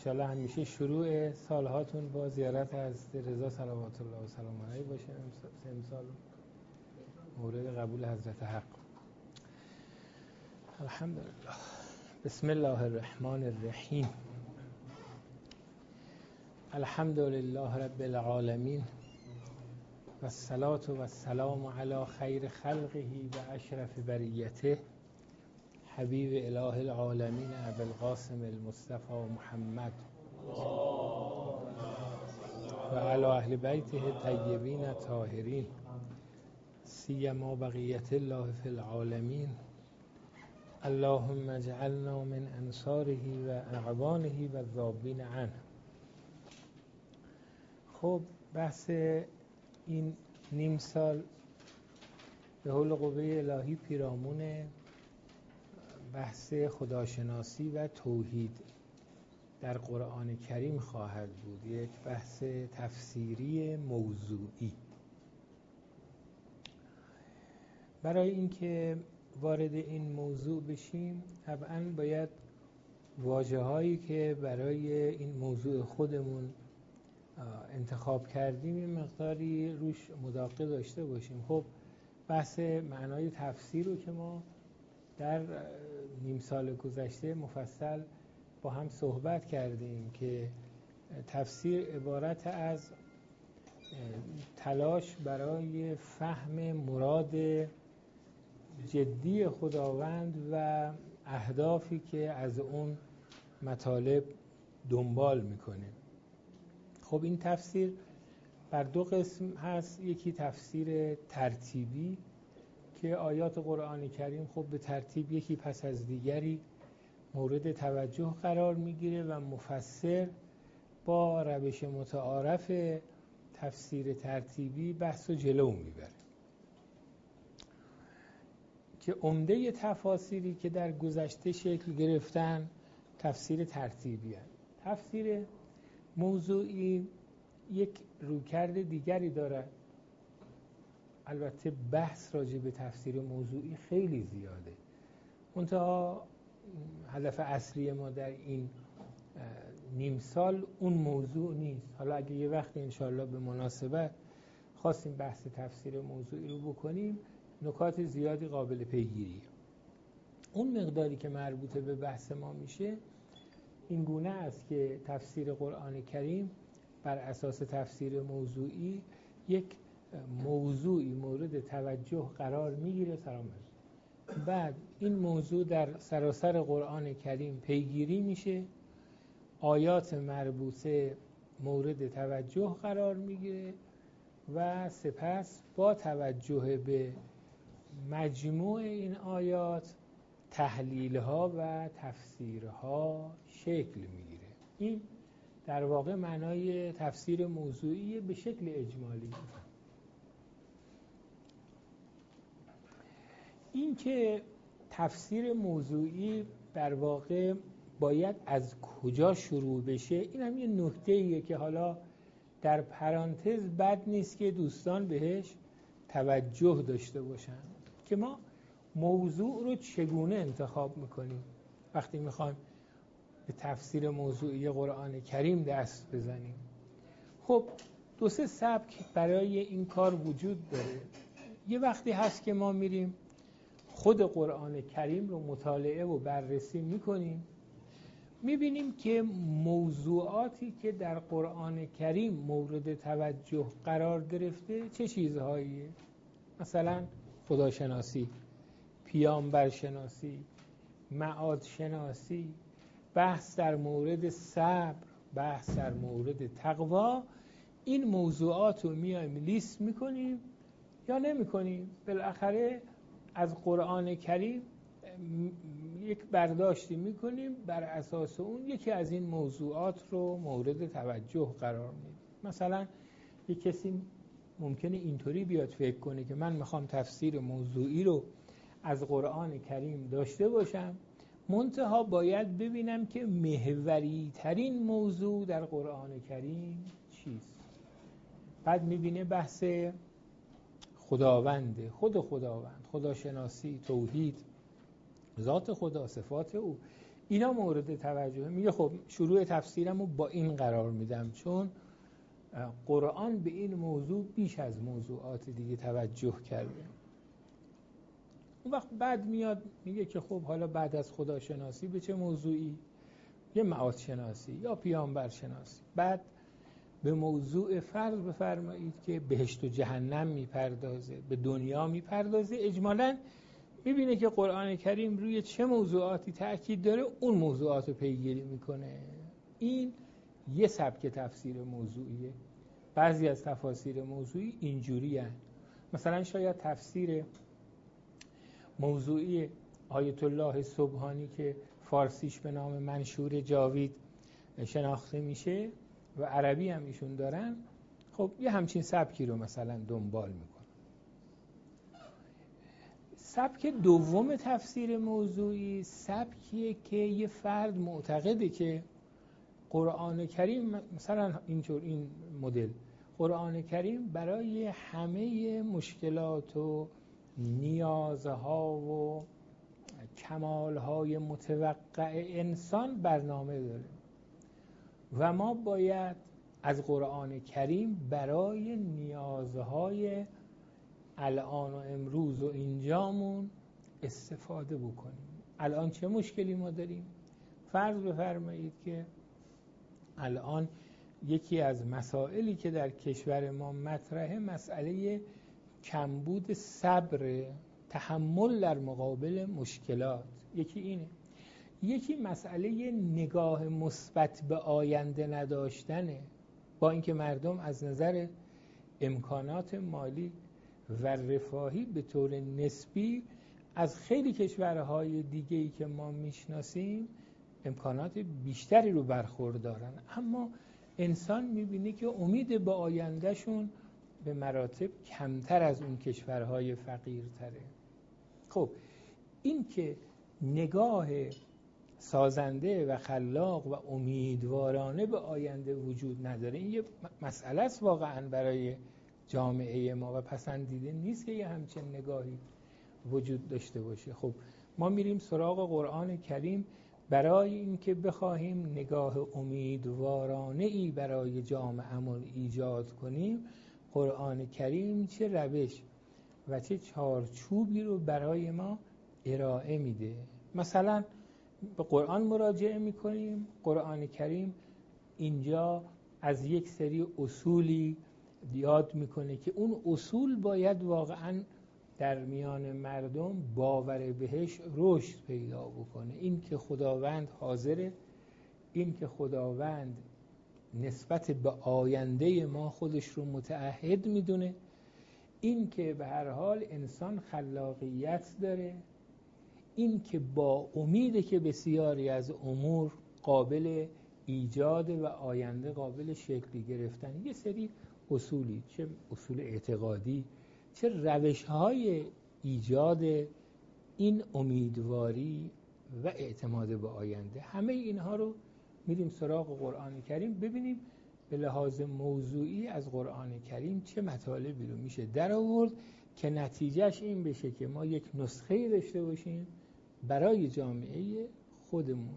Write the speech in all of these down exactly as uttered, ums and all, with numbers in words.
انشالله همیشه شروع سالهاتون با زیارت از رضا صلوات الله و سلام علیه باشه. امسال مورد قبول حضرت حق. الحمدلله. بسم الله الرحمن الرحیم. الحمدلله رب العالمین و الصلاة و السلام علی خیر خلقه و اشرف بریته حبیب اله العالمین ابوالقاسم المصطفى محمد و علی اهل بیته الطیبین الطاهرین سیما بقیت الله فی العالمین. اللهم اجعلنا من انصاره و اعوانه و الذابین عنه. خب بحث این نیم سال به حول قوه الهی پیرامون بحث خداشناسی و توحید در قرآن کریم خواهد بود. یک بحث تفسیری موضوعی. برای اینکه وارد این موضوع بشیم طبعاً باید واژه‌هایی که برای این موضوع خودمون انتخاب کردیم یه مقداری روش مداقه داشته باشیم. خب بحث معنای تفسیر رو که ما در نیم سال گذشته مفصل با هم صحبت کردیم که تفسیر عبارت از تلاش برای فهم مراد جدی خداوند و اهدافی که از اون مطالب دنبال میکنه. خب این تفسیر بر دو قسم هست. یکی تفسیر ترتیبی که آیات قرآن کریم خب به ترتیب یکی پس از دیگری مورد توجه قرار میگیره و مفسر با روش متعارف تفسیر ترتیبی بحث و جلو میبره که عمده تفاسیری که در گذشته شکل گرفتن تفسیر ترتیبی هست. تفسیر موضوعی یک رویکرد دیگری دارد. البته بحث راجع به تفسیر موضوعی خیلی زیاده، منتها هدف اصلی ما در این نیم سال اون موضوع نیست. حالا اگه یه وقت انشاءالله به مناسبت خواستیم بحث تفسیر موضوعی رو بکنیم نکات زیادی قابل پیگیریه. اون مقداری که مربوط به بحث ما میشه این گونه است که تفسیر قرآن کریم بر اساس تفسیر موضوعی یک موضوعی مورد توجه قرار میگیره. سلام علیکم. بعد این موضوع در سراسر قرآن کریم پیگیری میشه، آیات مربوطه مورد توجه قرار میگیره و سپس با توجه به مجموع این آیات تحلیل‌ها و تفسیرها شکل میگیره. این در واقع معنای تفسیر موضوعی به شکل اجمالی. این که تفسیر موضوعی در واقع باید از کجا شروع بشه این هم یه نکته‌ایه که حالا در پرانتز بد نیست که دوستان بهش توجه داشته باشن که ما موضوع رو چگونه انتخاب میکنیم وقتی میخوایم به تفسیر موضوعی قرآن کریم دست بزنیم. خب دو سه سبک برای این کار وجود داره. یه وقتی هست که ما میریم خود قرآن کریم رو مطالعه و بررسی میکنیم، میبینیم که موضوعاتی که در قرآن کریم مورد توجه قرار گرفته چه چیزهاییه. مثلا خداشناسی، پیامبر شناسی، معاد شناسی، بحث در مورد صبر، بحث در مورد تقوا. این موضوعات رو میایم لیست میکنیم یا نمیکنیم. بالاخره از قرآن کریم یک برداشتی میکنیم، بر اساس اون یکی از این موضوعات رو مورد توجه قرار میدیم. مثلا یک کسی ممکنه اینطوری بیاد فکر کنه که من میخوام تفسیر موضوعی رو از قرآن کریم داشته باشم، منتها باید ببینم که محوری ترین موضوع در قرآن کریم چیست. بعد میبینه بحث خداونده، خود خداوند، خداشناسی، توحید، ذات خدا، صفات او. اینا مورد توجه. میگه خب شروع تفسیرم رو با این قرار میدم چون قرآن به این موضوع بیش از موضوعات دیگه توجه کرده. اون وقت بعد میاد میگه که خب حالا بعد از خداشناسی به چه موضوعی؟ یه معاد شناسی یا پیامبر شناسی. بعد به موضوع فرض بفرمایید که بهشت و جهنم میپردازه، به دنیا میپردازه. اجمالاً میبینه که قرآن کریم روی چه موضوعاتی تأکید داره، اون موضوعات رو پیگیری میکنه. این یه سبک تفسیر موضوعیه. بعضی از تفاسیر موضوعی اینجوری هست. مثلا شاید تفسیر موضوعی آیت الله سبحانی که فارسیش به نام منشور جاوید شناخته میشه و عربی هم ایشون دارن، خب یه همچین سبکی رو مثلا دنبال میکنه. سبک دوم تفسیر موضوعی سبکیه که یه فرد معتقده که قرآن کریم مثلا اینجور این مدل قرآن کریم برای همه مشکلات و نیازها و کمالهای متوقع انسان برنامه داره و ما باید از قرآن کریم برای نیازهای الان و امروز و اینجامون استفاده بکنیم. الان چه مشکلی ما داریم؟ فرض بفرمایید که الان یکی از مسائلی که در کشور ما مطرحه مسئله کمبود صبر، تحمل در مقابل مشکلات. یکی اینه. یکی مسئله نگاه مثبت به آینده نداشتنه، با اینکه مردم از نظر امکانات مالی و رفاهی به طور نسبی از خیلی کشورهای دیگه‌ای که ما میشناسیم امکانات بیشتری رو برخوردارن، اما انسان میبینه که امید به آیندهشون به مراتب کمتر از اون کشورهای فقیرتره. خب این که نگاه سازنده و خلاق و امیدوارانه به آینده وجود نداره، این یه مسئله است واقعا برای جامعه ما و پسندیده نیست که یه همچین نگاهی وجود داشته باشه. خب ما میریم سراغ قرآن کریم برای اینکه بخواهیم نگاه امیدوارانه ای برای جامعه‌مون ایجاد کنیم. قرآن کریم چه روش و چه چارچوبی رو برای ما ارائه میده. مثلا به قرآن مراجعه میکنیم، قرآن کریم اینجا از یک سری اصولی یاد میکنه که اون اصول باید واقعا در میان مردم باور بهش رشد پیدا بکنه. این که خداوند حاضره، این که خداوند نسبت به آینده ما خودش رو متعهد میدونه، این که به هر حال انسان خلاقیت داره، این که با امیده که بسیاری از امور قابل ایجاد و آینده قابل شکلی گرفتن. یه سری اصولی، چه اصول اعتقادی چه روش‌های ایجاد این امیدواری و اعتماد به آینده، همه اینها رو میریم سراغ قرآن کریم ببینیم به لحاظ موضوعی از قرآن کریم چه مطالبی رو میشه در آورد که نتیجهش این بشه که ما یک نسخه داشته باشیم برای جامعه خودمون.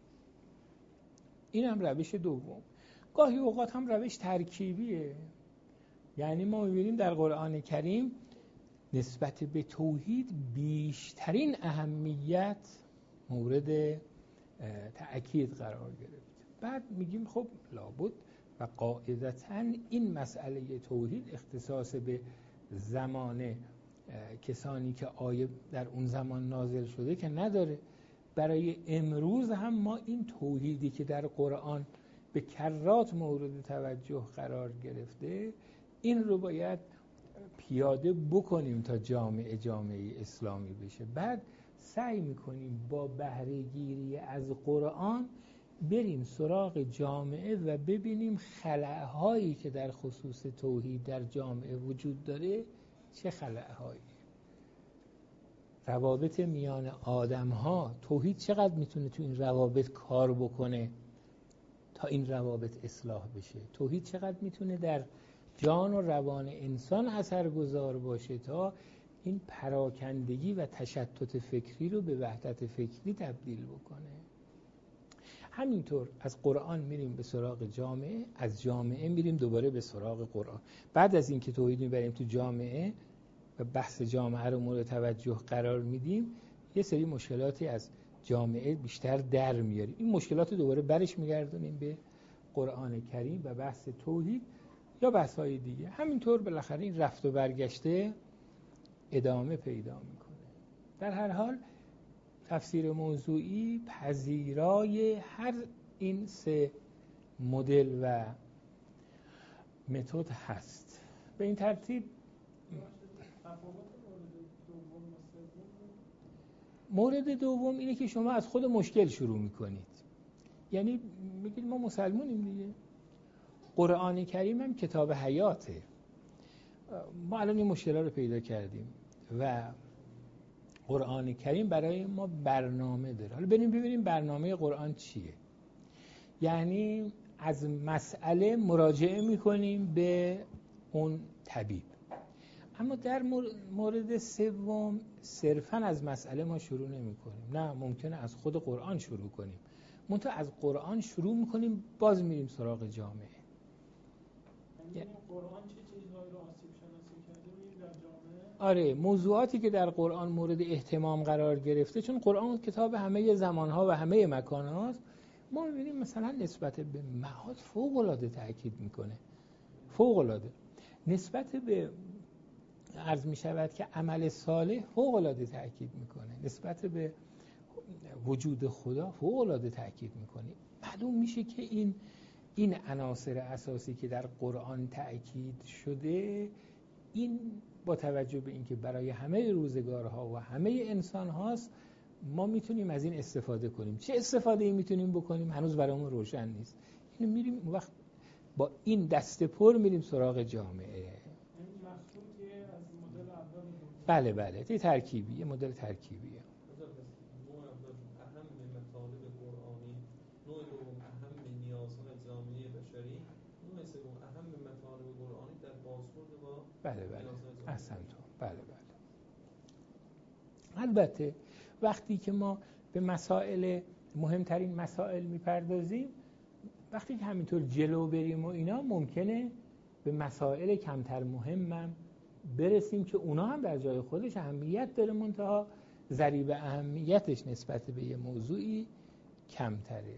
این هم روش دوم. گاهی اوقات هم روش ترکیبیه، یعنی ما می‌بینیم در قرآن کریم نسبت به توحید بیشترین اهمیت مورد تأکید قرار گرفت. بعد میگیم خب لابد و قاعدتاً این مسئله توحید اختصاص به زمان کسانی که آیه در اون زمان نازل شده که نداره. برای امروز هم ما این توحیدی که در قرآن به کرات مورد توجه قرار گرفته، این رو باید پیاده بکنیم تا جامعه جامعه اسلامی بشه. بعد سعی میکنیم با بهره گیری از قرآن بریم سراغ جامعه و ببینیم خلأهایی که در خصوص توحید در جامعه وجود داره چه خلأهایی. روابط میان آدم ها، توحید چقدر میتونه تو این روابط کار بکنه تا این روابط اصلاح بشه. توحید چقدر میتونه در جان و روان انسان اثرگذار باشه تا این پراکندگی و تشتت فکری رو به وحدت فکری تبدیل بکنه. همینطور از قرآن میریم به سراغ جامعه، از جامعه میریم دوباره به سراغ قرآن. بعد از اینکه توحید میبریم تو جامعه و بحث جامعه رو مورد توجه قرار میدیم، یه سری مشکلاتی از جامعه بیشتر در میاریم. این مشکلات دوباره برش میگردونیم به قرآن کریم و بحث توحید یا بحث‌های دیگه. همینطور بالاخره این رفت و برگشته ادامه پیدا میکنه. در هر حال تفسیر موضوعی پذیرای هر این سه مدل و متد هست. به این ترتیب مورد دوم اینه که شما از خود مشکل شروع میکنید. یعنی میگید ما مسلمونیم دیگه، قرآن کریم هم کتاب حیاته، ما الان این مشکل‌ها رو پیدا کردیم و قرآن کریم برای ما برنامه داره. حالا بریم ببینیم برنامه قرآن چیه. یعنی از مسئله مراجعه میکنیم به اون طبیب. اما در مورد سوم صرفاً از مسئله ما شروع نمی کنیم. نه، ممکنه از خود قرآن شروع کنیم. منتها از قرآن شروع میکنیم باز میریم سراغ جامعه. یعنی قرآن چه چیزهایی رو آسیب شناسی کرده در جامعه؟ آره، موضوعاتی که در قرآن مورد اهتمام قرار گرفته، چون قرآن کتاب همه زمانها و همه مکان هاست، ما میبینیم مثلا نسبت به معاد فوق العاده تاکید میکنه. فوق العاده. نسبت به عرض می شود که عمل صالح فوق العاده تاکید میکنه. نسبت به وجود خدا فوق العاده تاکید میکنه. معلوم میشه که این این عناصر اساسی که در قرآن تاکید شده، این با توجه به اینکه برای همه روزگارها و همه انسان هاست، ما میتونیم از این استفاده کنیم. چه استفاده ای میتونیم بکنیم هنوز برامون روشن نیست. اینو میریم اون وقت با این دسته پر میریم سراغ جامعه. بله بله، یه ترکیبی، یه مدل ترکیبیه. نوع اول اهم مطالب قرآنی، نوع دوم اهم نیازهای جامعه بشری، نوع سوم اهم مطالب قرآنی در بازخورد با بله بله احسنتم. بله بله. البته وقتی که ما به مسائل مهمترین مسائل میپردازیم، وقتی که همینطور جلو بریم و اینا، ممکنه به مسائل کمتر مهمم برسیم که اونا هم در جای خودش اهمیت داره، منتها ضریب اهمیتش نسبت به یه موضوعی کمتره.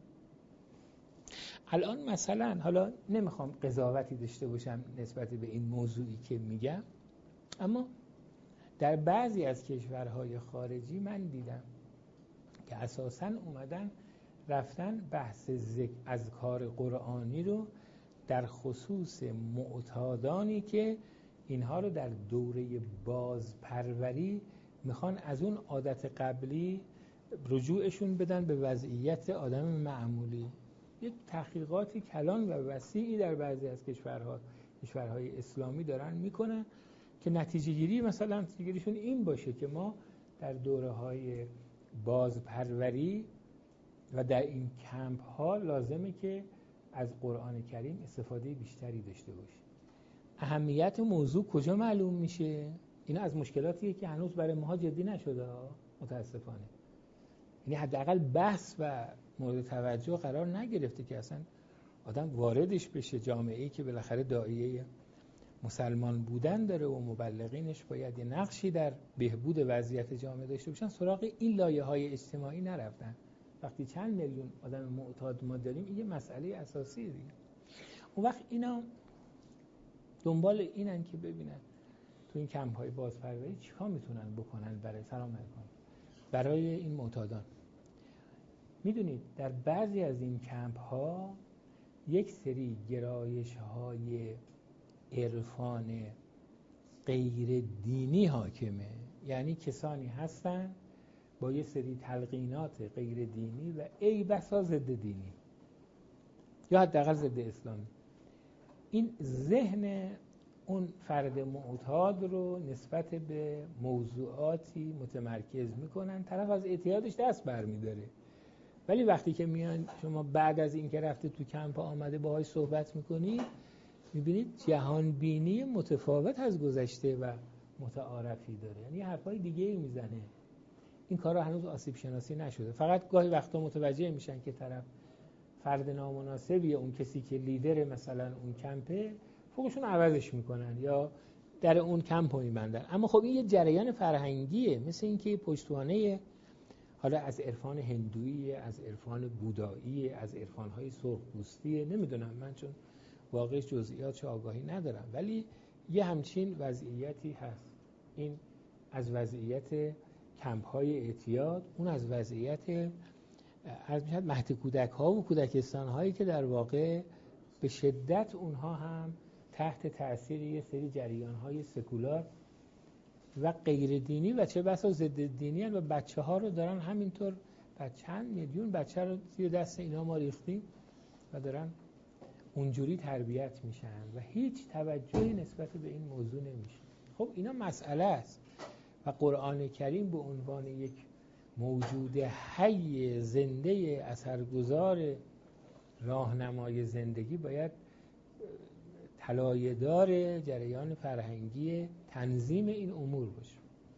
الان مثلا، حالا نمیخوام قضاوتی داشته باشم نسبت به این موضوعی که میگم، اما در بعضی از کشورهای خارجی من دیدم که اساساً اومدن رفتن بحث ذکر اذکار قرآنی رو در خصوص معتادانی که اینها رو در دوره بازپروری میخوان از اون عادت قبلی رجوعشون بدن به وضعیت آدم معمولی. یه تحقیقاتی کلان و وسیعی در بعضی از کشورها کشورهای اسلامی دارن میکنن که نتیجه گیری مثلا نتیجه گیریشون این باشه که ما در دوره های بازپروری و در این کمپ ها لازمه که از قرآن کریم استفاده بیشتری داشته باشیم. اهمیت موضوع کجا معلوم میشه؟ اینا از مشکلاتیه که هنوز برای ماها جدی نشده متاسفانه. یعنی حداقل بحث و مورد توجه قرار نگرفته که اصلا آدم واردش بشه. جامعه‌ای که بالاخره داعیه مسلمان بودن داره و مبلغینش باید یه نقشی در بهبود وضعیت جامعه داشته باشن، سراغ این لایه‌های اجتماعی نرفتن. وقتی چند میلیون آدم معتاد ما داریم، این یه مسئله اساسیه دیگه. اون وقت اینا دنبال اینن که ببینن تو این کمپ‌های بازپروری چیکار میتونن بکنن برای سلام علیکم برای این معتادان. میدونید در بعضی از این کمپ‌ها یک سری گرایش‌های عرفان غیر دینی حاکمه. یعنی کسانی هستن با یه سری تلقینات غیر دینی و ای بسا ضد دینی یا حداقل ضد اسلامی. این ذهن اون فرد معتاد رو نسبت به موضوعاتی متمرکز میکنن، طرف از اعتیادش دست برمیداره. ولی وقتی که میان شما بعد از این که رفته تو کمپ آمده باهاش صحبت میکنید، میبینید جهان بینی متفاوت از گذشته و متعارفی داره. یعنی حرفای دیگه ای میزنه. این کارا هنوز آسیب شناسی نشده. فقط گاهی وقتا متوجه میشن که طرف فرد نامناسبیه، اون کسی که لیدر مثلا اون کمپه، فوقشون عوضش میکنن یا در اون کمپ میبندن. اما خب این یه جریان فرهنگیه، مثل اینکه پشتوانه حالا از عرفان هندویی، از عرفان بودایی، از عرفان‌های سرخپوستیه، نمیدونم من چون واقعی جزئیات آگاهی ندارم، ولی یه همچین وضعیتی هست. این از وضعیت کمپ‌های اعتیاد، اون از وضعیت از میشد مهد کودک‌ها و کودکستان‌هایی که در واقع به شدت اونها هم تحت تأثیر یه سری جریان‌های سکولار و غیر دینی و چه بسا ضد دینی هستند و بچه ها رو دارن همینطور، و چند میلیون بچه رو زیر دست اینا ما ریختیم و دارن اونجوری تربیت میشن و هیچ توجهی نسبت به این موضوع نمیشه. خب اینا مسئله است و قرآن کریم به عنوان یک موجود حی زنده اثرگذار راهنمای زندگی باید طلایه‌دار جریان فرهنگی تنظیم این امور باشه.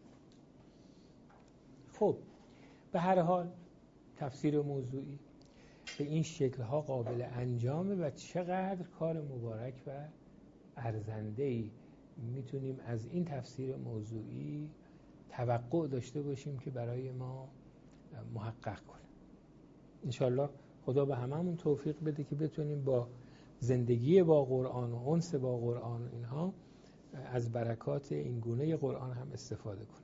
خب به هر حال تفسیر موضوعی به این شکل‌ها قابل انجامه و چقدر کار مبارک و ارزنده‌ای میتونیم از این تفسیر موضوعی توقع داشته باشیم که برای ما محقق کنه. انشالله خدا به هممون توفیق بده که بتونیم با زندگی با قرآن و انس با قرآن و اینها از برکات این گونه قرآن هم استفاده کنیم.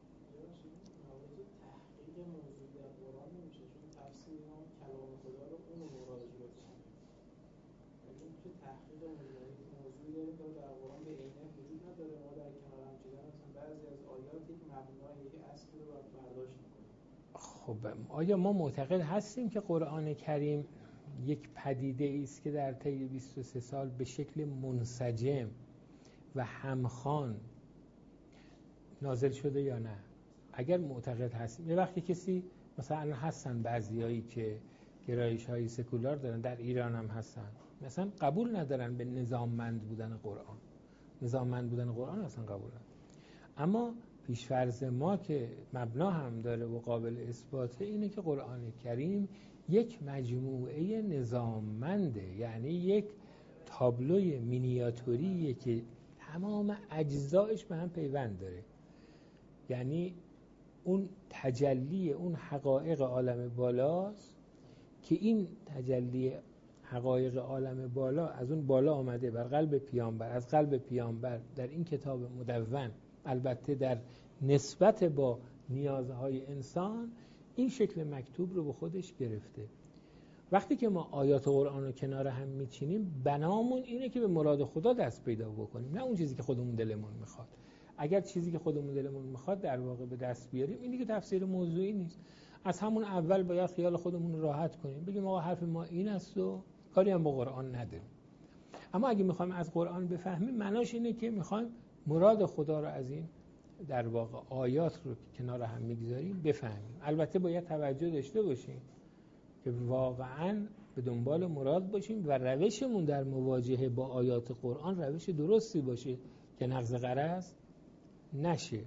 تحقیق موضوع در قرآن نمیشه، چون تفسیر ما کلام خدا رو اون مرادش رو بفهمیم. یعنی که تحقیق موضوعی داریم که در قرآن به عینه وجود نداره، ما در کنار هم چیزن مثلا بعضی از آیات یک مبنای یک اصلی رو باید برداشت میکنیم. خب آیا ما معتقد هستیم که قرآن کریم یک پدیده است که در طی بیست و سه سال به شکل منسجم و همخوان نازل شده یا نه؟ اگر معتقد هستیم، یه وقتی کسی مثلا هستن بعضیایی که گرایش‌های سکولار دارن، در ایران هم هستن، مثلا قبول ندارن به نظاممند بودن قرآن. نظاممند بودن قرآن اصلا قبول ندارن. اما پیش‌فرض ما که مبنا هم داره و قابل اثباته اینه که قرآن کریم یک مجموعه نظاممنده، یعنی یک تابلوی مینیاتوریه که تمام اجزایش به هم پیوند داره. یعنی اون تجلی اون حقایق عالم بالاست که این تجلی حقایق عالم بالا از اون بالا آمده بر قلب پیامبر، از قلب پیامبر در این کتاب مدون، البته در نسبت با نیازهای انسان این شکل مکتوب رو به خودش گرفته. وقتی که ما آیات قرآن رو کنار هم میچینیم، بنامون اینه که به مراد خدا دست پیدا بکنیم، نه اون چیزی که خودمون دلمون میخواد. اگر چیزی که خودمون دلمون میخواد در واقع به دست بیاریم، این دیگه تفسیر موضوعی نیست. از همون اول باید خیال خودمون رو راحت کنیم، بگیم آقا حرف ما این است و کاری هم با قرآن نداریم. اما اگه میخوایم از قرآن بفهمیم، معناش اینه که میخوایم مراد خدا رو از این در واقع آیات رو کنار هم میگذاریم بفهمیم. البته باید توجه داشته باشیم که واقعاً به دنبال مراد باشیم و روشمون در مواجهه با آیات قرآن روش درستی باشه که نقض غرض نشه.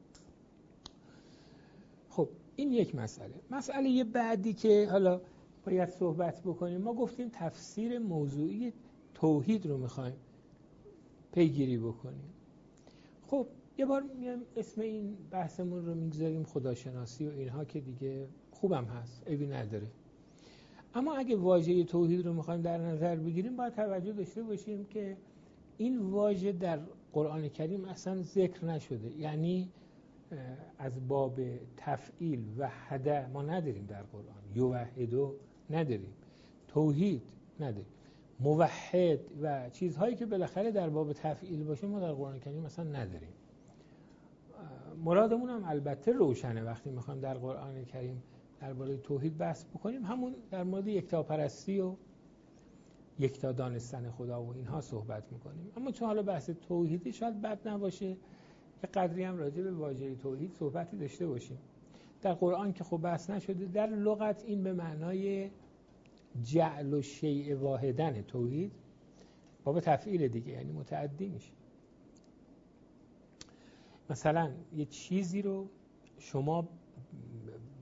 خب این یک مسئله. مسئله بعدی که حالا باید صحبت بکنیم، ما گفتیم تفسیر موضوعی توحید رو میخوایم پیگیری بکنیم. خب یه بار میایم اسم این بحثمون رو میگذاریم خداشناسی و اینها که دیگه خوبم هست، عیبی نداره. اما اگه واژه توحید رو میخوایم در نظر بگیریم، باید توجه داشته باشیم که این واژه در قرآن کریم اصلا ذکر نشده. یعنی از باب تفعیل و وحده ما نداریم در قرآن، یوحدو نداریم، توحید نداریم، موحد و چیزهایی که بالاخره در باب تفعیل باشه ما در قرآن کریم مثلا نداریم. مرادمون هم البته روشنه وقتی میخوایم در قرآن کریم درباره توحید بحث بکنیم، همون در مورد یکتاپرستی و یکتا دانستن خدا و اینها صحبت میکنیم. اما چون حالا بحث توحیدی شاید بد نباشه که قدری هم راجع به واژه توحید صحبتی داشته باشیم. در قرآن که خب بحث نشده، در لغت این به معنای جعل و شیء واحدن توحید باب تفعیل دیگه، یعنی متعدی میشه. مثلا یه چیزی رو شما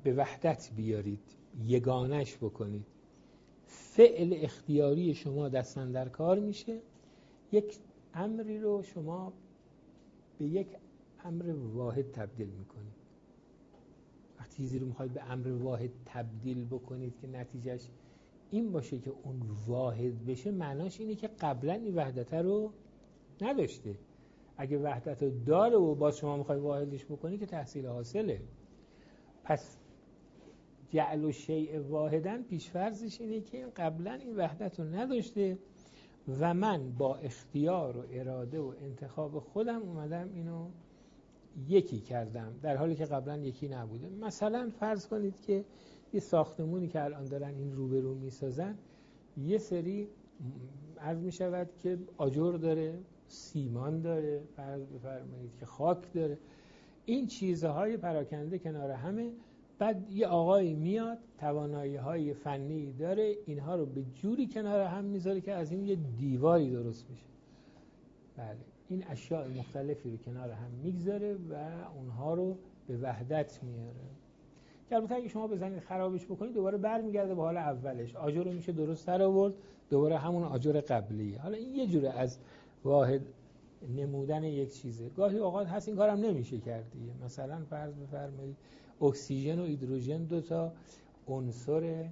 به وحدت بیارید، یگانش بکنید. فعل اختیاری شما دستن در کار میشه، یک امری رو شما به یک امر واحد تبدیل میکنید. وقتی چیزی رو میخواید به امر واحد تبدیل بکنید که نتیجهش این باشه که اون واحد بشه، معناش اینه که قبلا این وحدت رو نداشته. اگه وحدت رو داره و باز شما میخواید واحدش بکنید که تحصیل حاصله. پس جعل الشیء واحداً پیشفرضش اینه که این قبلا این وحدت رو نداشته و من با اختیار و اراده و انتخاب خودم اومدم اینو یکی کردم، در حالی که قبلا یکی نبوده. مثلا فرض کنید که یه ساختمونی که الان دارن این روبرو میسازن، یه سری عرض می شود که آجر داره، سیمان داره، فرض بفرمایید که خاک داره، این چیزهای پراکنده کنار همه. بعد یه آقایی میاد توانایی های فنی داره، اینها رو به جوری کنار هم میذاره که از این یه دیواری درست میشه. بله، این اشیاء مختلفی رو کنار هم میگذاره و اونها رو به وحدت میاره. که البته اگه شما بزنید خرابش بکنید دوباره برمیگرده به حال اولش، آجر رو میشه درست تر آورد، دوباره همون آجر قبلیه. حالا این یه جوره از واحد نمودن یک چیزه. گاهی اوقات هست این کارم نمیشه کرد دیگه. مثلا فرض بفرمایید اکسیژن و هیدروژن دو تا عنصر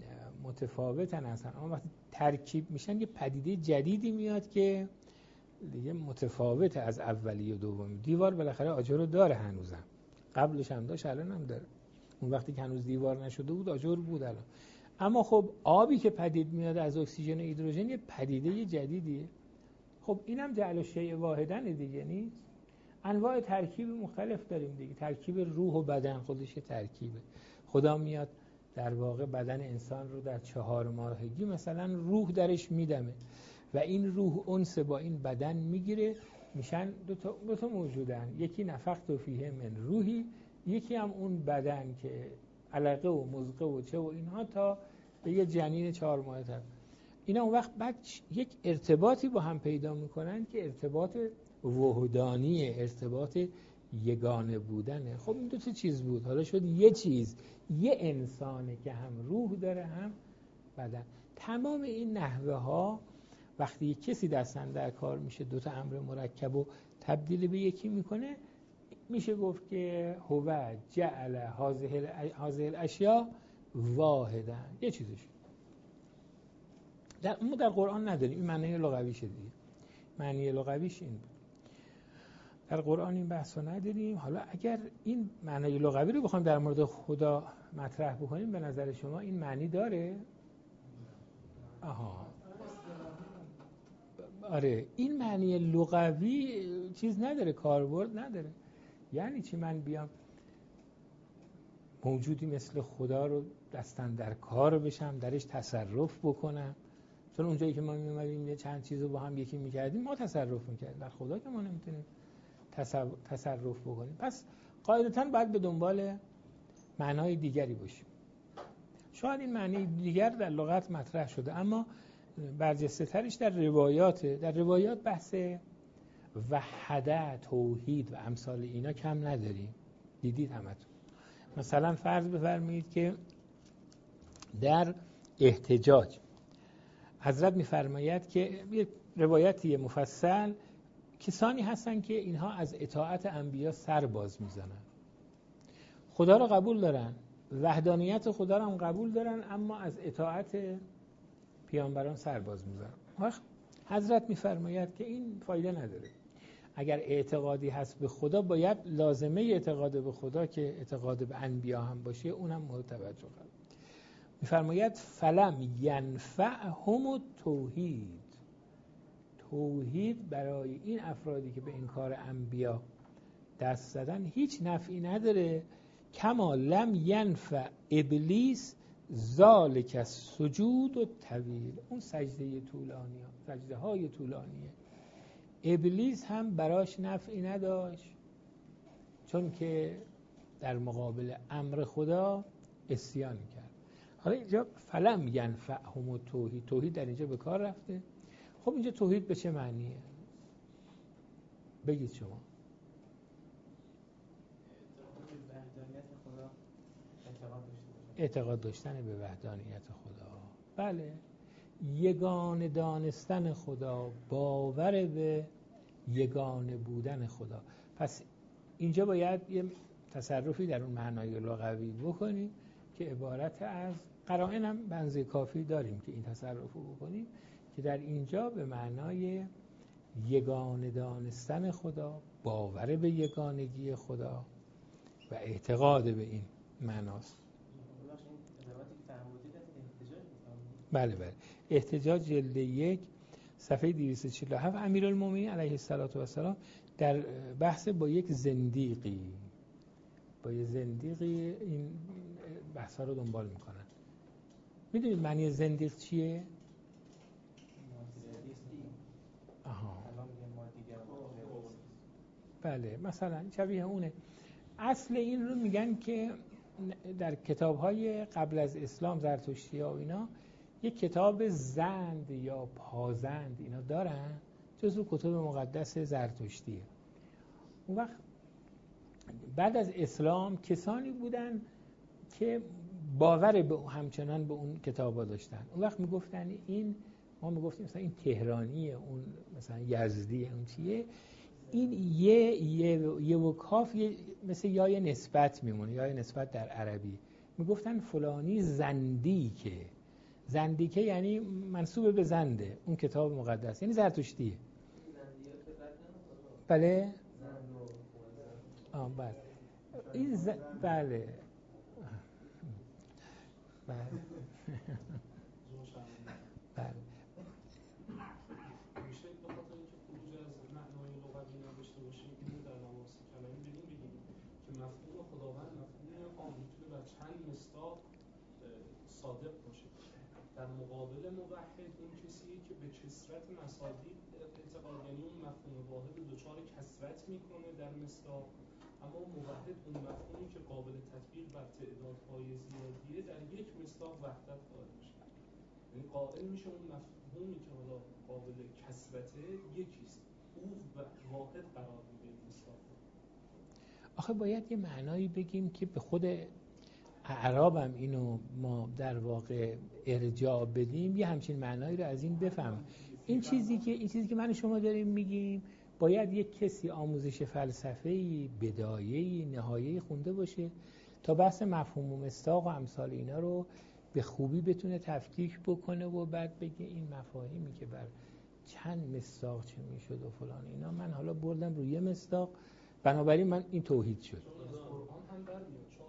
متفاوتن هستن، اما وقتی ترکیب میشن یه پدیده جدیدی میاد که دیگه متفاوته از اولی و دومی. دیوار بالاخره آجر رو داره هنوزم، قبلش هم داشت الان هم داره. اون وقتی که هنوز دیوار نشده بود آجر بود الان. اما خب آبی که پدید میاد از اکسیژن و هیدروژن یه پدیده جدیدیه. خب اینم جعل الشیء واحداً دیگه نیست. انواع ترکیب مختلف داریم دیگه. ترکیب روح و بدن خودش ترکیبه. خدا میاد در واقع بدن انسان رو در چهار ماهگی مثلا روح درش میدمه و این روح انس با این بدن میگیره، میشن دو تا, دو تا موجودن. یکی نفخت فیه من روحی، یکی هم اون بدن که علقه و مضغه و چه و اینها تا به یه جنین چهار ماهه تر. اینا اون وقت بعد یک ارتباطی با هم پیدا میکنن که ارتباط وحدانیه، ارتباط یگانه بودنه. خب این دو تا چیز بود، حالا شد یه چیز، یه انسانه که هم روح داره هم بدن. تمام این نحوه ها وقتی یک کسی دستن در کار میشه دو تا امر مرکب و تبدیل به یکی میکنه، میشه گفت که هو جعل هذه الاشیاء واحدا، یه چیزش. در ما در قرآن نداریم، این معنی لغویشه دیگه. معنی لغویش این بود. در قرآن این بحثو نداریم. حالا اگر این معنی لغوی رو بخوایم در مورد خدا مطرح بکنیم، به نظر شما این معنی داره؟ آها. آره، این معنی لغوی چیز نداره، کاربرد نداره. یعنی چی من بیام موجودی مثل خدا رو دستن در کار بشم، درش تصرف بکنم؟ چون اونجایی که ما می‌اومدیم یه چند چیزو با هم یکی می‌کردیم، ما تصرف می‌کردیم. در خدا که ما نمی‌تونیم تصرف بکنیم. پس قاعدتاً باید به دنبال معنای دیگری باشیم. شاید این معنی دیگر در لغت مطرح شده، اما برجسته ترش در روایاته. در روایات بحث وحدت، توحید و امثال اینا کم نداریم. دیدید همتون. مثلا فرض بفرمایید که در احتجاج حضرت می‌فرماید که یه روایتی مفصل، کسانی هستن که اینها از اطاعت انبیا سر باز میزنن، خدا رو قبول دارن، وحدانیت خدا رو هم قبول دارن، اما از اطاعت پیامبران سر باز میزنن. حضرت میفرماید که این فایده نداره. اگر اعتقادی هست به خدا، باید لازمه اعتقاد به خدا که اعتقاد به انبیا هم باشه اونم مورد توجه قرار. میفرماید فلم ینفعهم التوحید. توحید برای این افرادی که به انکار انبیا دست زدن هیچ نفعی نداره. کما لم ینفع ابلیس ذالک السجود الطویل. اون سجده طولانی ها، سجده های طولانیه، ابلیس هم براش نفعی نداشت، چون که در مقابل امر خدا عصیان کرد. حالا اینجا فلم ینفعهم التوحید، توحید در اینجا به کار رفته. خب اینجا توحید به چه معنیه؟ بگید شما. اعتقاد داشتن به وحدانیت خدا. بله، یگانه دانستن خدا، باور به یگانه بودن خدا. پس اینجا باید یه تصرفی در اون معنای لغوی بکنیم که عبارت از قرائن هم بنزه کافی داریم که این تصرف رو بکنیم که در اینجا به معنای یگانه دانستن خدا، باور به یگانگی خدا و اعتقاد به این معناست. بله بله. احتجاج جلد یک صفحه دویست و چهل و هفت. امیرالمومنین علیه السلام در بحث با یک زندیقی با یک زندیقی این بحثا رو دنبال میکنن. میدونید معنی زندیق چیه؟ آها. بله، مثلا شبیه اونه. اصل این رو میگن که در کتاب‌های قبل از اسلام زرتشتی‌ها و اینا یک کتاب زند یا پازند اینا دارن، جزو کتب مقدس زرتشتیه. اون وقت بعد از اسلام کسانی بودن که باور به همچنان به اون کتابا داشتن. اون وقت میگفتن این، ما میگفتیم مثلا این تهرانیه، اون مثلا یزدیه، اون چیه، این یه یه یه و کاف یه مثل یای نسبت میمونه، یای نسبت در عربی. میگفتن فلانی زندیکه. زندیکه یعنی منسوب به زنده، اون کتاب مقدس، یعنی زرتشتیه. بله؟ آه بله. این ز... بله. بله. بله. میشه به خاطر اینکه خروج از معنای لغوی نداشته باشیم اینو در نواصی کلامی بدیم بگیم که مفهوم خداوند مفهوم عام میتونه بر چند مصداق صادق باشه. در مقابل موحد اون کسیه که به کثرت مصادیق اعتقاد، یعنی اون مفهوم واحد رو دچار کثرت میکنه در مصداق، اما موحد اون مفهومی که قابل تطبیق بر تعدادهای زیادیه در یک مصداق وحدت قائل میشه. یعنی قائل میشه اون مفهومی که حالا قابل کثرته یکیست، او واحد قرار میده مصداق. آخه باید یه معنایی بگیم که به خود اعراب هم اینو ما در واقع ارجاع بدیم، یه همچین معنایی رو از این بفهم. این چیزی که این چیزی که من و شما داریم میگیم باید یک کسی آموزش فلسفه‌ای، بدایه‌ای، نهایه‌ای خونده باشه تا بحث مفهوم و مصداق و امثال اینا رو به خوبی بتونه تفکیک بکنه و بعد بگه این مفاهیمی که بر چند مصداق چه میشد و فلان اینا، من حالا بردم روی یه مصداق، بنابراین من این توحید شد. قرآن هم برمیاد چون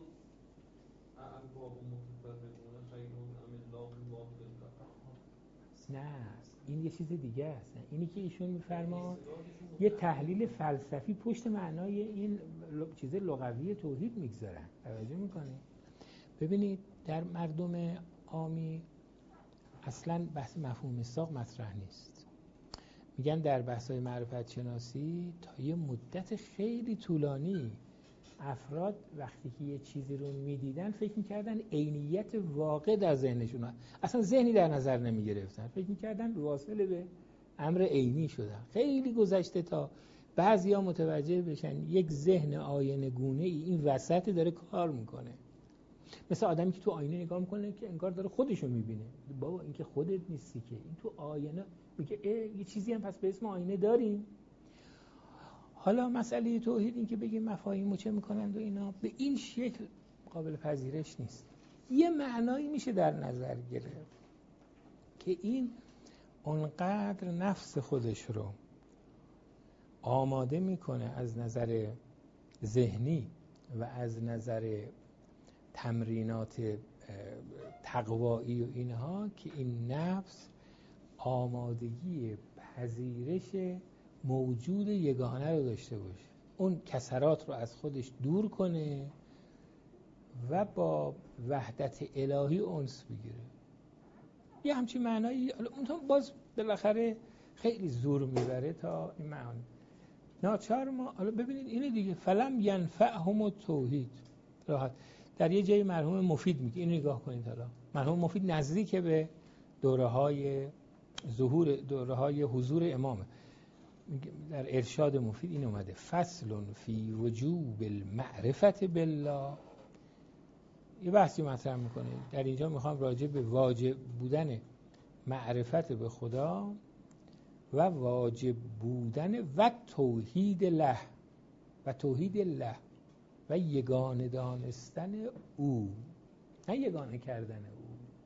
نه، این یه چیز دیگه است. اینی که ایشون میفرما یه تحلیل فلسفی پشت معنای این چیز لغوی توحید میگذارن. توجه میکنید؟ ببینید در مردم عامی اصلا بحث مفهوم مصداق مطرح نیست. میگن در بحث‌های معرفت شناسی تا یه مدت خیلی طولانی افراد وقتی که یه چیزی رو میدیدن فکر میکردن عینیت واقع در ذهنشون هست. اصلا ذهنی در نظر نمیگرفتن، فکر میکردن واصل به امر عینی شدن. خیلی گذشته تا بعضیا متوجه بشن یک ذهن آینه گونه ای این وسط داره کار میکنه. مثل آدمی که تو آینه نگاه میکنه که انگار داره خودشو میبینه. بابا این که خودت نیستی که، این تو آینه. میگه یه چیزی هم پس به اسم آینه داریم. حالا مسئله توحید این که بگیم مفاهیمو چه میکنند و اینا به این شکل قابل پذیرش نیست. یه معنایی میشه در نظر گرفت که این اونقدر نفس خودش رو آماده میکنه از نظر ذهنی و از نظر تمرینات تقوایی و اینها که این نفس آمادگی پذیرش موجود یگانه رو داشته باشه، اون کسرات رو از خودش دور کنه و با وحدت الهی انس بگیره. یه همچین معنایی. اون باز بالاخره خیلی زور میبره تا این معنی. ناچار ما حالا ببینید اینه دیگه، فلم ینفعهم التوحید. راحت در یه جای مرحوم مفید میگه، اینو نگاه کنید. حالا مرحوم مفید نزدیک به دوره‌های ظهور دوره‌های حضور امامه. در ارشاد مفید این اومده فصل فی وجوب المعرفت بالله یه بحثی مطرح میکنه در اینجا. میخوام راجع به واجب بودن معرفت به خدا و واجب بودن و توحید له و توحید له و یگانه دانستن او، نه یگانه کردن او،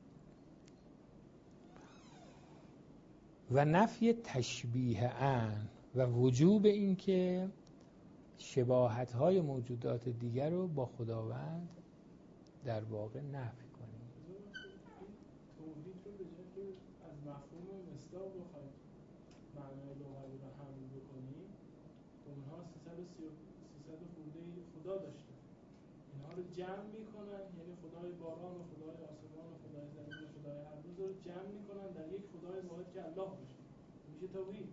و نفی تشبیه ان و وجوب این که شباهت‌های موجودات دیگر رو با خداوند در واقع نفی کنیم. توحید رو به جای که از مفهوم مصداق بخوایم معنای لغوی رو حمل بکنیم، اونها سیصد و خورده خدا داشتن، اینها رو جمع میکنن، یعنی خدای باران و خدای آسمان و خدای زمین و خدای هر روز رو جمع میکنن در یک خدای واحد که الله باشه. میشه توحید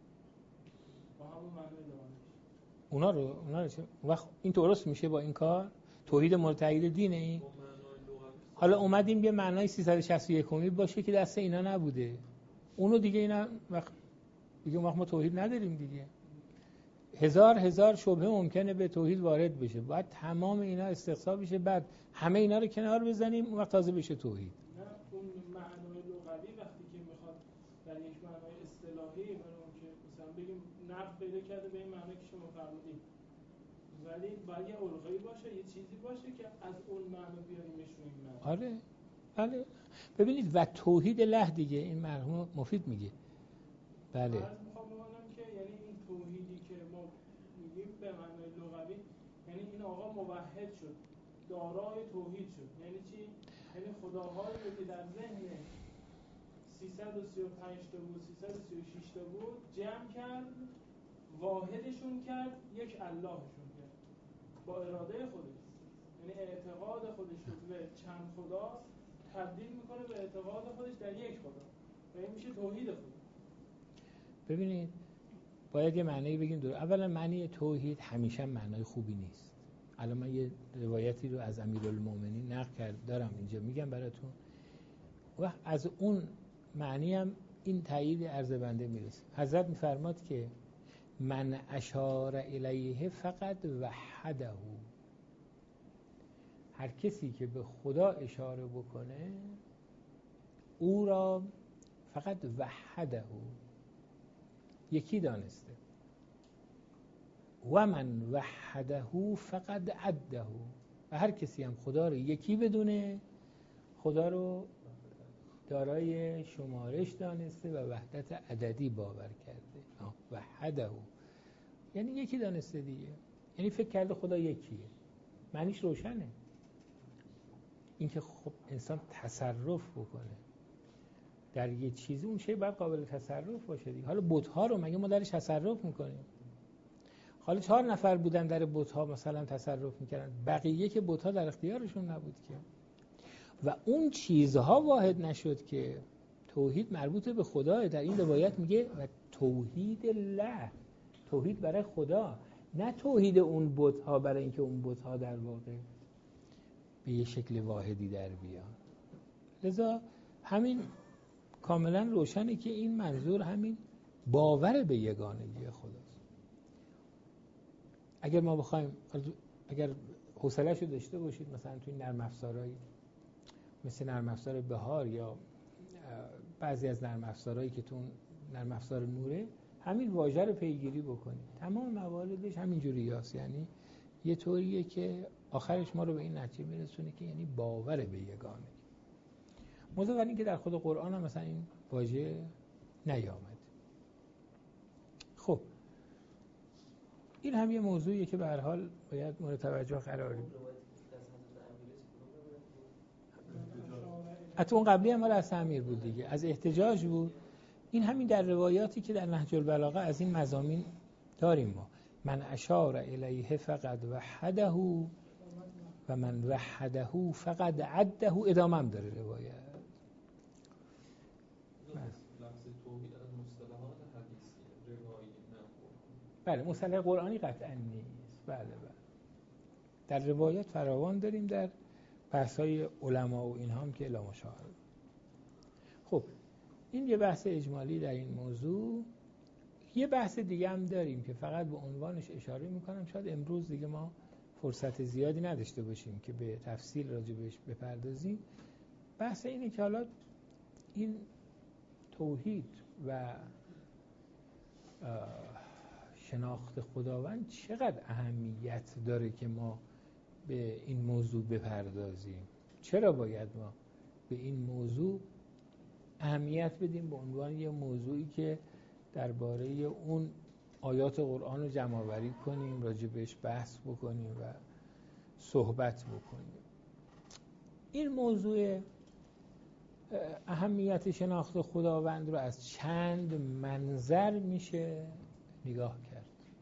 با همون معنای لغوی. اونا رو اونا رو وقت این درست میشه با این کار توحید مرتعید دینه این. حالا اومدیم یه معنای سیصد و شصت و یک باشه که دست اینا نبوده، اونو دیگه اینا وقت دیگه وقت ما توحید نداریم دیگه. هزار هزار شبهه ممکنه به توحید وارد بشه، باید تمام اینا استقصا بشه، بعد همه اینا رو کنار بزنیم، اون وقت تازه بشه توحید. نه اون معنای لغوی وقتی که میخواد در یک معنای اصطلاحی برای که مثلا بگیم نفع پیدا کرده به این معنی که شما فرمودید، ولی باید یه الغوی باشه، یه چیزی باشه که از اون معنی بیاریمش رو این معنی. آره بله. ببینید و توحید له دیگه این مرحوم مفید میگه. بله. از میخوام بگم که یعنی این توحیدی که ما میگیم به معنای لغوی، یعنی این آقا موحد شد، دارای توحید شد. یعنی چی؟ یعنی خداهایی که در ذهن سیصد و سی و پنج تا بود، سیصد و سی و شش تا بود، جمع کرد، واحدشون کرد، یک اللهشون کرد با اراده خودش. یعنی اعتقاد خودش رو به چند خدا تبدیل میکنه به اعتقاد خودش در یک خدا و این میشه توحید خدا. ببینید باید یه معنی بگیم دور. اولا معنی توحید همیشه معنای خوبی نیست. الان من یه روایتی رو از امیرالمومنین نقل کرد دارم اینجا میگم براتون، و از اون معنی هم این تایید عرض بنده میرسه. حضرت میفرماد که من اشار الیه فقط وحده، هر کسی که به خدا اشاره بکنه او را فقط وحده، یکی دانسته. و من وحده فقط عده، و هر کسی هم خدا رو یکی بدونه خدا رو دارای شمارش دانسته و وحدت عددی باور کرده. وحده یعنی یکی دانسته دیگه، یعنی فکر کرده خدا یکیه. معنیش روشنه. اینکه خب انسان تصرف بکنه در یه چیزی، اون شی باید قابل تصرف باشه دیگه. حالا بت‌ها رو مگه ما درش تصرف میکنیم؟ حالا چهار نفر بودن در بت‌ها مثلا تصرف میکردن، بقیه که بت‌ها در اختیارشون نبود که، و اون چیزها واحد نشد که. توحید مربوط به خدا. در این روایت میگه و توحید الله، توحید برای خدا، نه توحید اون بت‌ها برای اینکه اون بت‌ها در واقع به یه شکل واحدی در بیان. لذا همین کاملا روشنه که این منظور همین باور به یگانگی خداست. اگر ما بخوایم، اگر حوصله‌شو داشته باشید، مثلا توی نرم افزارهایی مثل نرم افزار بهار یا بعضی از نرم افزارهایی که تو نرم افزار نوره، همین واژه رو پیگیری بکنید، تمام مواردش همین جوریه است. یعنی یه طوریه که آخرش ما رو به این نتیجه میرسونه که یعنی باور به یگانگی. موضوع بر این که در خود قرآن هم مثلا این واژه نیامد. خب این هم یه موضوعیه که به هر حال باید مورد توجه قرار بگیره. حتی اون قبلی هم از امیر بود دیگه، از احتجاج بود. این همین در روایاتی که در نهج البلاغه از این مضامین داریم ما. من اشار الیه فقط وحده و من وحده فقط عده، ادامه هم داره روایت. لفظ توحید از مصطلحات حدیثی روایی نه. بله مصطلح قرآنی قطعا نیست. بله بله. در روایات فراوان داریم در بحث‌های علما و اینها هم که الا ماشاءالله. خب این یه بحث اجمالی در این موضوع. یه بحث دیگه هم داریم که فقط به عنوانش اشاره میکنم، شاید امروز دیگه ما فرصت زیادی نداشته باشیم که به تفصیل راجع بهش بپردازیم. بحث اینه که حالا این توحید و شناخت خداوند چقدر اهمیت داره که ما به این موضوع بپردازیم. چرا باید ما به این موضوع اهمیت بدیم به عنوان یه موضوعی که درباره اون آیات قرآن رو جمع آوری کنیم، راجع بهش بحث بکنیم و صحبت بکنیم. این موضوع اهمیت شناخت خداوند رو از چند منظر میشه نگاه کرد.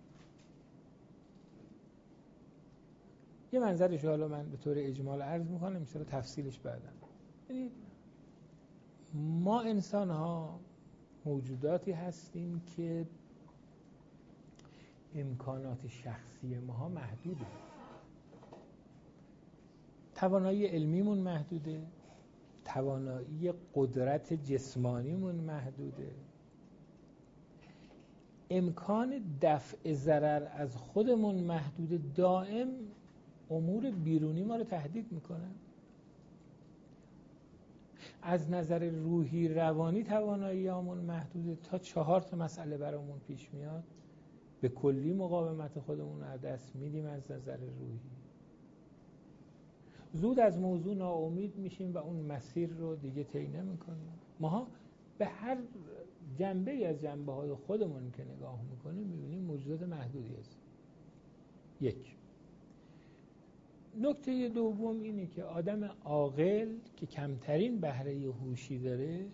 یه منظرش حالا من به طور اجمال عرض میکنم، میشه تفصیلش بعداً. یعنی ما انسان ها موجوداتی هستیم که امکانات شخصی ما محدوده، توانایی علمیمون محدوده، توانایی قدرت جسمانیمون محدوده، امکان دفع ضرر از خودمون محدوده، دائم امور بیرونی ما رو تهدید میکنه. از نظر روحی روانی تواناییامون محدوده، تا چهار تا مسئله برامون پیش میاد به کلی مقاومت خودمون از دست میدیم. از نظر روحی زود از موضوع ناامید میشیم و اون مسیر رو دیگه طی نمی‌کنیم. ماها به هر جنبه‌ای از جنبه‌های خودمون که نگاه می‌کنیم می‌بینیم موجودات محدودی هست. یک. نکته دوم اینه که آدم عاقل که کمترین بهره هوشی داره،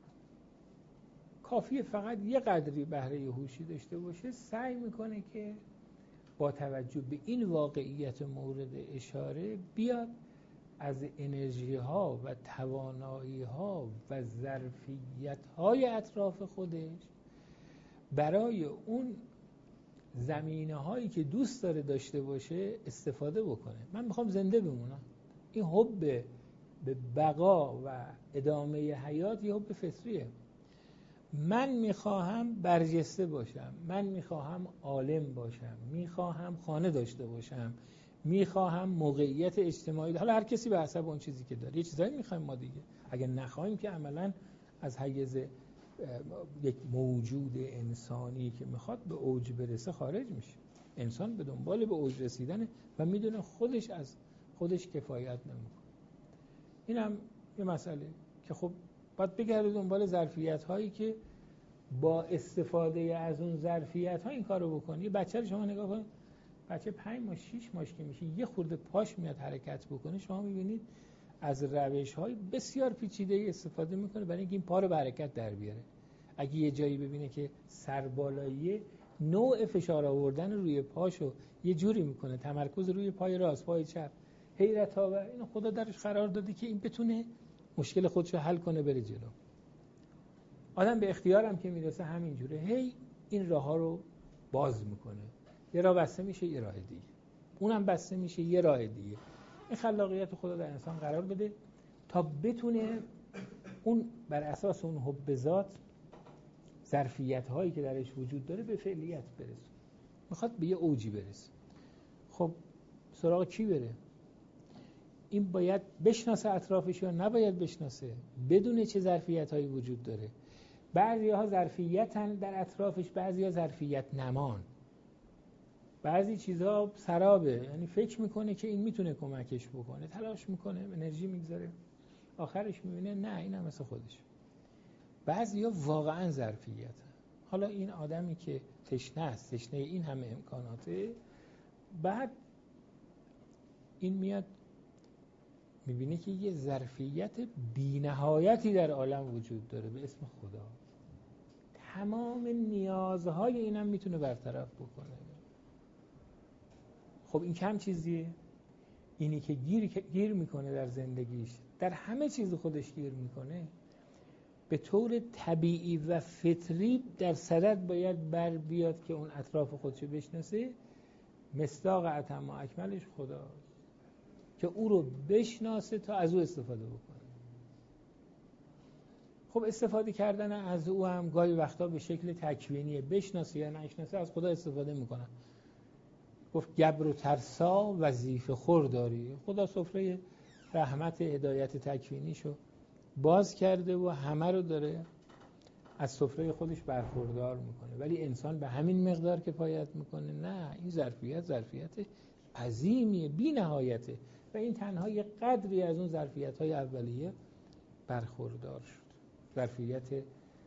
کافیه فقط یه قدری بهره هوشی داشته باشه، سعی میکنه که با توجه به این واقعیت مورد اشاره بیاد از انرژی ها و توانایی ها و ظرفیت های اطراف خودش برای اون زمینه هایی که دوست داره داشته باشه استفاده بکنه. من میخوام زنده بمونم. این حب به بقا و ادامه حیات یه حب فطریه. من میخواهم برجسته باشم، من میخواهم عالم باشم، میخواهم خانه داشته باشم، میخواهم موقعیت اجتماعی. حالا هر کسی به حسب اون چیزی که داره. یه چیزایی میخوایم ما دیگه. اگه نخوایم که عملاً از حیز یک موجود انسانی که میخواد به اوج برسه خارج میشه. انسان به دنبال به اوج رسیدنه و میدونه خودش از خودش کفایت نمیکنه. این هم یه مسئله که خب باید بگرده دنبال ظرفیت هایی که با استفاده از اون ظرفیت ها این کارو بکنی. یه بچه رو شما نگاه کنید، بچه پنج ماه شش ماهش که میشه یه خورده پاش میاد حرکت بکنه، شما میبینید از روش های بسیار پیچیده استفاده میکنه برای اینکه این پا رو به حرکت در بیاره. اگه یه جایی ببینه که سربالایی نوع فشار آوردن روی پاشو یه جوری میکنه، تمرکز روی پای راست پای چپ، حیرت آور، اینو خدا درش قرار داده که این بتونه مشکل خودش رو حل کنه بره جلو. آدم به اختیارم که میرسه همینجوره هی این راه ها رو باز میکنه. یه راه بسته میشه یه راه دیگه، اونم بسته میشه یه راه دیگه. این خلاقیت خدا در انسان قرار بده تا بتونه اون بر اساس اون حب ذات ظرفیت هایی که درش وجود داره به فعلیت برسه. میخواد به یه اوجی برسه. خب سراغ کی بره؟ این باید بشناسه اطرافش یا نباید بشناسه؟ بدونه چه ظرفیت هایی وجود داره. بعضی ها ظرفیتن در اطرافش، بعضی ها ظرفیت نمان، بعضی چیزها سرابه، یعنی فکر میکنه که این میتونه کمکش بکنه، تلاش میکنه، انرژی میگذاره، آخرش میبینه نه این هم مثل خودش. بعضی ها واقعا ظرفیتن. حالا این آدمی که تشنه است، تشنه این همه امکاناته، بعد این میاد میبینه که یه ظرفیت بی‌نهایتی در عالم وجود داره به اسم خدا. تمام نیازهای اینم میتونه برطرف بکنه. خب این کم چیزیه؟ اینی که گیر, گیر میکنه در زندگیش، در همه چیز خودش گیر میکنه، به طور طبیعی و فطری در صدد باید بر بیاد که اون اطراف خودشو بشناسه. مصداق اتم و اکملش خداست که او رو بشناسه تا از او استفاده بکنه. خب استفاده کردن از او هم گاهی وقتا به شکل تکوینیه. بشناسه یا نشناسه از خدا استفاده میکنن. گفت گبر و ترسا وظیفه خور داری. خدا سفره رحمت هدایت تکوینیشو باز کرده و همه رو داره از سفره خودش برخوردار میکنه، ولی انسان به همین مقدار کفایت میکنه؟ نه، این ظرفیت ظرفیت عظیمیه، بی نهایته و این تنها یه قدری از اون ظرفیت های اولیه برخوردار شد. ظرفیت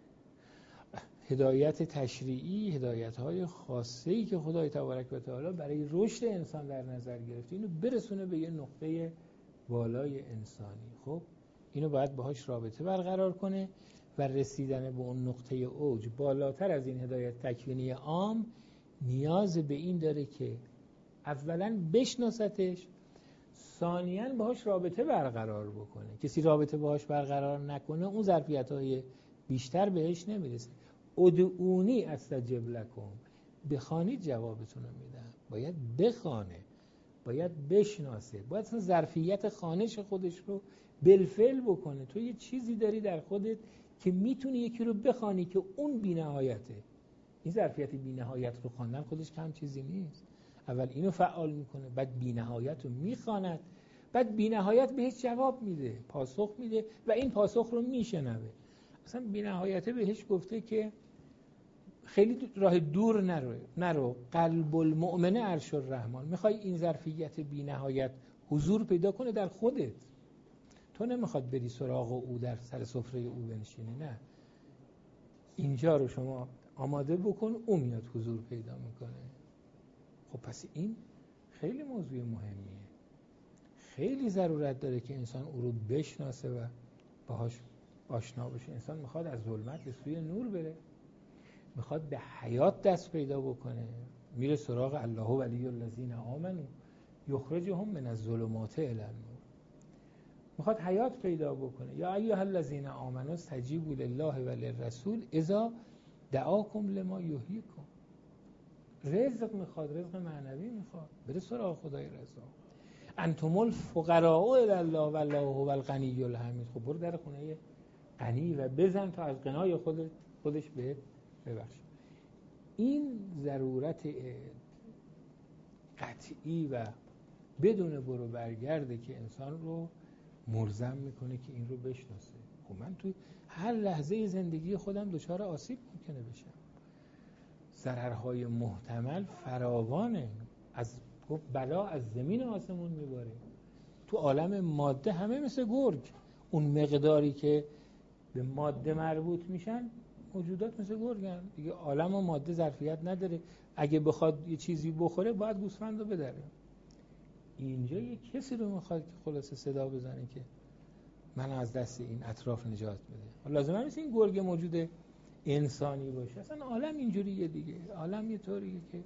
هدایت تشریعی، هدایت های خاصه‌ای که خدای تبارک و تعالی برای رشد انسان در نظر گرفته، اینو برسونه به یه نقطه بالای انسانی. خب اینو باید باهاش رابطه برقرار کنه و رسیدن به اون نقطه اوج بالاتر از این هدایت تکوینی عام نیاز به این داره که اولا بشناستش، ثانیاً باهاش رابطه برقرار بکنه. کسی رابطه باهاش برقرار نکنه اون ظرفیت‌های بیشتر بهش نمیرسه. ادعونی استجب لکم، بخوانید جوابتون رو میدم. باید بخوانه، باید بشناسه، باید اصلا ظرفیت خوانش خودش رو بالفعل بکنه. تو یه چیزی داری در خودت که میتونی یکی رو بخوانی که اون بی‌نهایته. این ظرفیت بی‌نهایت رو خواندن خودش کم چیزی نیست. اول اینو فعال میکنه، بعد بی‌نهایت رو میخواند، بعد بی‌نهایت بهش جواب میده، پاسخ میده و این پاسخ رو میشنوه. اصلا بی‌نهایت بهش گفته که خیلی راه دور نرو نرو قلب المؤمن عرش الرحمن. میخوای این ظرفیت بی‌نهایت حضور پیدا کنه در خودت، تو نمیخواد بری سراغ او در سر سفره او بنشینی، نه، اینجا رو شما آماده بکن، او میاد حضور پیدا میکنه. خب پس این خیلی موضوع مهمیه، خیلی ضرورت داره که انسان او رو بشناسه و باهاش آشنا بشه. انسان میخواد از ظلمت به سوی نور بره، میخواد به حیات دست پیدا بکنه، میره سراغ الله ولی الذین آمنوا یخرجهم من الظلمات الی النور. میخواد حیات پیدا بکنه. یا ایها الذین آمنوا استجیبوا لله وللرسول اذا دعاکم لما یحییکم. رزق میخواد، رزق معنوی میخواد، بره سراغ خدای رضا. انتم الفقراء الی الله والله هو الغنی الحمید. خب برو در خونه غنی و بزن تا از غنای خود خودش بهت ببخشه. این ضرورت قطعی و بدون برو برگرده که انسان رو ملزم میکنه که این رو بشناسه. خب من تو هر لحظه زندگی خودم دچار آسیب ممکنه بشم، ضررهای محتمل فراوانه، از بلا از زمین آسمون میباره. تو عالم ماده همه مثل گرگ، اون مقداری که به ماده مربوط میشن موجودات مثل گرگن دیگه. عالم و ماده ظرفیت نداره، اگه بخواد یه چیزی بخوره باید گوسفند رو بدره. اینجا یه کسی رو میخواد که خلاصه صدا بزنه که من از دست این اطراف نجات بده. لازم نیست این گرگ موجود انسانی باشه، اصلا عالم اینجوریه دیگه. عالم یه طوریه که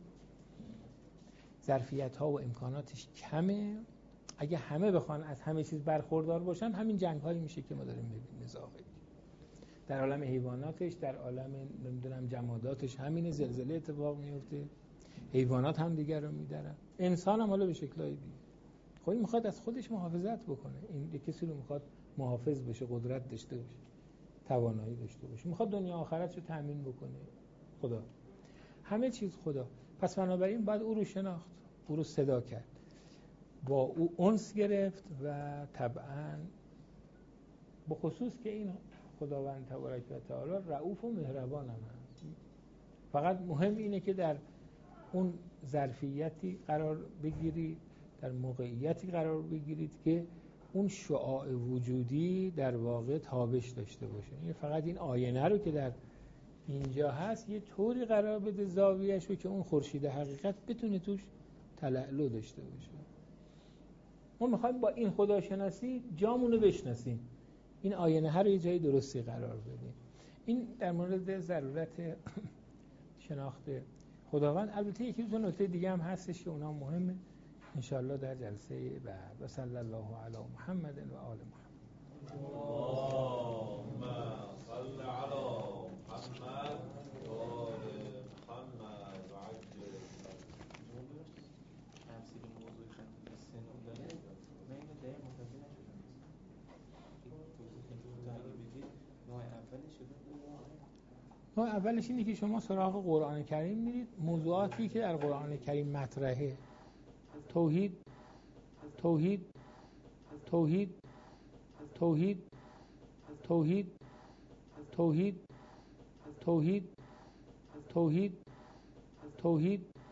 ظرفیت ها و امکاناتش کمه. اگه همه بخوان از همه چیز برخوردار باشن، همین جنگ هایی میشه که ما داریم میبینیم. نزاعی در عالم حیواناتش، در عالم نمیدونم جماداتش همین، زلزله اتفاق میفته، حیوانات هم دیگر رو میدرن، انسان هم حالا به شکلهای دیگه. خب این میخواد از خودش محافظت بکنه، این یک کسی رو میخواد محافظ بشه، قدرت داشته باشه، توانایی داشته باشه، میخواد دنیا آخرت رو تامین بکنه. خدا، همه چیز خدا. پس بنابراین باید او رو شناخت، او رو صدا کرد، با او انس گرفت و طبعا بخصوص که این خداوند تبارک و تعالی رؤوف و مهربان هم هست. فقط مهم اینه که در اون ظرفیتی قرار بگیرید، در موقعیتی قرار بگیرید که اون شعاع وجودی در واقع تابش داشته باشه. یعنی فقط این آینه رو که در اینجا هست یه طوری قرار بده زاویه‌اش رو که اون خورشید حقیقت بتونه توش تلألؤ داشته باشه. ما میخوایم با این خداشناسی جامون رو بشناسیم، این آینه ها رو یه جای درستی قرار بدیم. این در مورد ضرورت شناخت خداوند. البته یکی دو نکته دیگه هم هستش که اونها مهمه، انشاءالله در جلسه بعد. و صلی الله علی محمد و آل محمد. اللهم صل علی محمد و آل محمد و عجل تفسیر موضوع خطیب سنو داره. من اینو دقیق متوجه نشدم. توضیح که اگه بدید نوع اولش شده بود. نوع اولش اینه که شما سراغ قرآن کریم میرید، موضوعاتی که در قرآن کریم مطرحه توحید توحید توحید توحید توحید توحید توحید توحید توحید